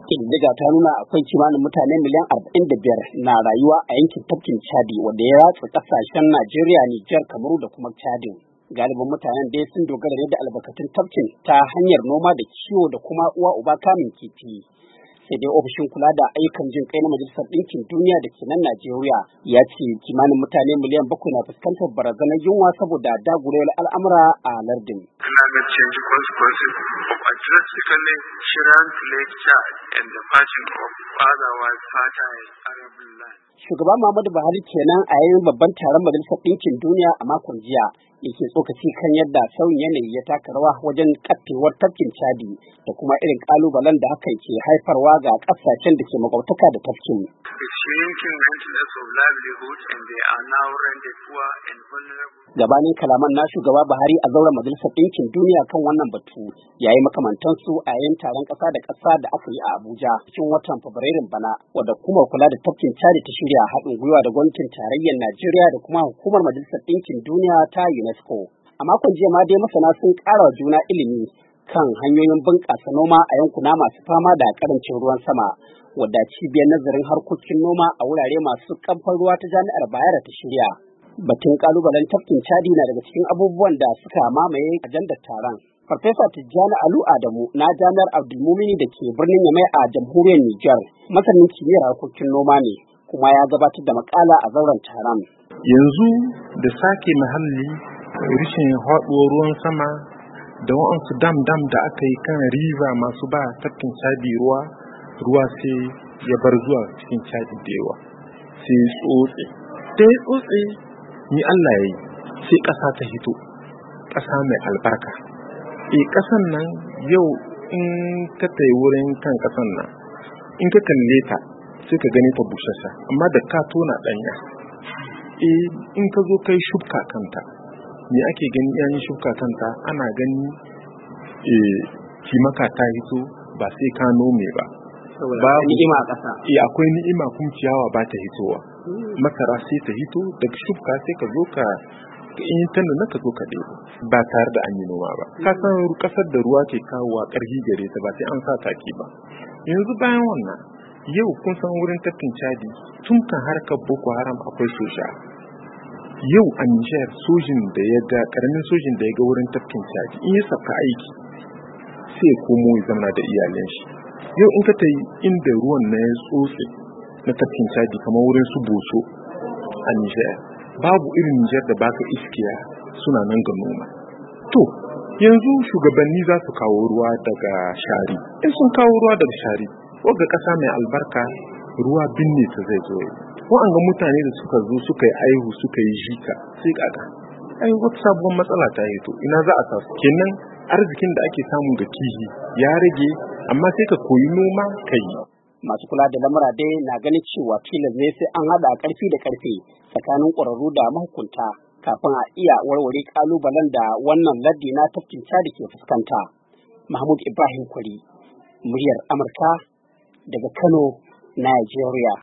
Ƙididdiga ta nuna akwai kimanin mutane miliyan 45 na rayuwa a yankin tafkin Chadi wanda ya ratsa ƙasashen Najeriya, Nijar, Kamaru da kuma Chadin. Galibin mutanen dai sun dogara ne da albarkatun tafkin ta hanyar noma da kiwo da kuma uwa uba kamun kifi. Sai dai ofishin kula da ayyukan jin kai na Majalisar Ɗinkin Duniya da ke nan Najeriya ya ce kimanin mutane miliyan 7 na fuskantar barazanar yunwa saboda dagurewar al'amura a lardin. Climate change consequences of a drastically shrunk Lake Chad and the parching of otherwise fertile arable land. Shugaba Muhammadu Buhari kenan a yayin babban taron Majalisar Ɗinkin Duniya a makon jiya yake tsokaci kan yadda sauyin yanayi ya taka rawa wajen kaffewar tafkin Chadi da kuma irin kalubalen da hakan ke haifarwa ga ƙasashen da ke makwabtaka da tafkin. Gabanin kalaman na shugaba Buhari a zauren Majalisar Ɗinkin Duniya kan wannan batu yayi makamantansu a yayin taron ƙasa da ƙasa da aka yi a Abuja cikin watan Fabrairun bana, wadda hukumar kula da tafkin Chadi ta shirya haɗin gwiwa da gwamnatin tarayyar Najeriya da kuma hukumar Majalisar Ɗinkin Duniya ta UNESCO. A makon jiya ma dai masana sun ƙara wa juna ilimi kan hanyoyin bunƙasa noma a yankuna masu fama da ƙarancin ruwan sama, wadda cibiyar nazarin harkokin noma a wurare masu kamfan ruwa ta Jami'ar Bayero ta shirya. Batun ƙalubalen tafkin Chadi na daga cikin abubuwan da suka mamaye ajandar taron. Farfesa Tijjani Alu Adamu na Jami'ar Abdulmumini da ke birnin Yamai a jamhuriyar Nijar, masanin kimiyyar harkokin noma ne, kuma ya gabatar da makala a zauren taron. Yanzu da sake muhalli, rishin haɗuwar ruwan sama da wa'ansu dam da aka yi kan riva masu ba tafkin Chadi ruwa sai ya bar zuwa cikin Chadi da yawa, sai tsotse ni Allah ya yi sai ƙasa ta hito, ƙasa mai albarka. Ƙasan nan yau in ka tayi wurin kan ƙasan nan, in ka kalle ta sai ka gani ta bushasha, amma da ka tona ɗanya in ka zo kai shuka kanta, me ake gani yayin shuka kanta ana gani cimaka ta hito ba sai ka nome ba. Ba ni'ima a ƙasa. Akwai ni'ima kuma ciyawa ba ta hitowa. Masara sai ta hito daga shuka sai ka zo ka in tana na ka zo ka ɗebo ba tare da an yi noma ba. Ka san ƙasar da ruwa ke kawowa ƙarfi gare ta ba sai an sa taki ba. Yanzu bayan wannan yau kun san wurin tafkin Chadi tun kan harkar Boko Haram akwai soja. Yau a Nijar karamin sojin da ya ga wurin tafkin Chadi in ya saka aiki sai ya komo ya zama da iyalan shi. Yau in ka tayi inda ruwan na ya tsotse na tafkin Chadi kamar wurin su Boso a Nijar, babu irin Nijar da baka iskiya suna nan ga noma. To yanzu shugabanni za su kawo ruwa daga Shari. In sun kawo ruwa daga Shari, wagga ƙasa mai albarka ruwa binne ta zai zo. Wa'anga mutane da suka zo suka yi aihu suka yi jika sai kaka. Wata sabuwar matsala ta hito, ina za a sa su? Kenan arzikin da ake samu ga kihi ya rage, amma sai ka koyi noma ka yi. Masu kula da lamura dai na ganin cewa tilas ne sai an haɗa ƙarfi da ƙarfe tsakanin ƙwararru da mahukunta kafin a iya warware ƙalubalen da wannan lardi na tafkin Chadi ke fuskanta. Mahmud Ibrahim Kwari, muryar Amurka daga Kano, Najeriya.